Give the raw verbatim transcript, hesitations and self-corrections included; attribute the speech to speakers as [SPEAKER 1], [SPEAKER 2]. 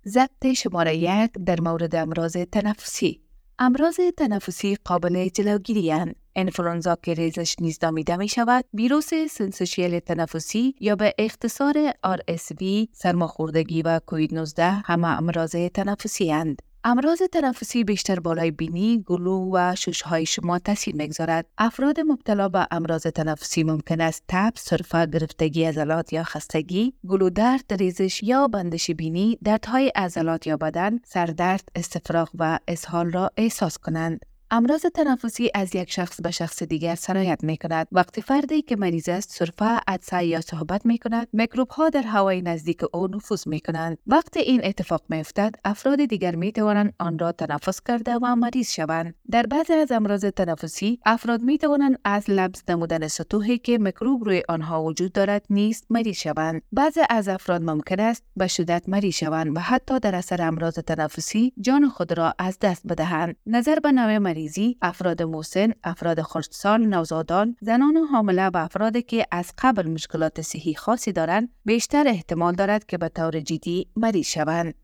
[SPEAKER 1] ضبط شماره یک در مورد امراض تنفسی. امراض تنفسی قابل جلوگیری اند. انفلوانزا که ریزش نیز نامیده می شود، ویروس سنسوشیل تنفسی یا به اختصار آر اس وی، سرماخوردگی و کووید نوزده همه امراض تنفسی اند. امراض تنفسی بیشتر بالای بینی، گلو و ششهای شما تاثیر میگذارد. افراد مبتلا به امراض تنفسی ممکن است تب، سرفه، گرفتگی عضلات یا خستگی، گلو درد، ریزش یا بندش بینی، دردهای عضلات یا بدن، سردرد، استفراغ و اسهال را احساس کنند. امراض تنفسی از یک شخص به شخص دیگر سرایت می کند. وقتی فردی که مریض است سرفه، عطسه یا صحبت می کند، میکروب ها در هوای نزدیک او نفوذ می کنند. وقتی این اتفاق می افتد، افراد دیگر می توانند آن را تنفس کرده و مریض شوند. در بعضی از امراض تنفسی، افراد می توانند از لمس نمودن سطوحی که میکروب روی آنها وجود دارد نیز مریض شوند. بعضی از افراد ممکن است به شدت مریض شوند و حتی در اثر امراض تنفسی جان خود را از دست بدهند. نظر به نوع مریضی، افراد مسن، افراد خردسال، نوزادان، زنان حامله و افرادی که از قبل مشکلات صحی خاصی دارند بیشتر احتمال دارد که به طور جدی مریض شوند.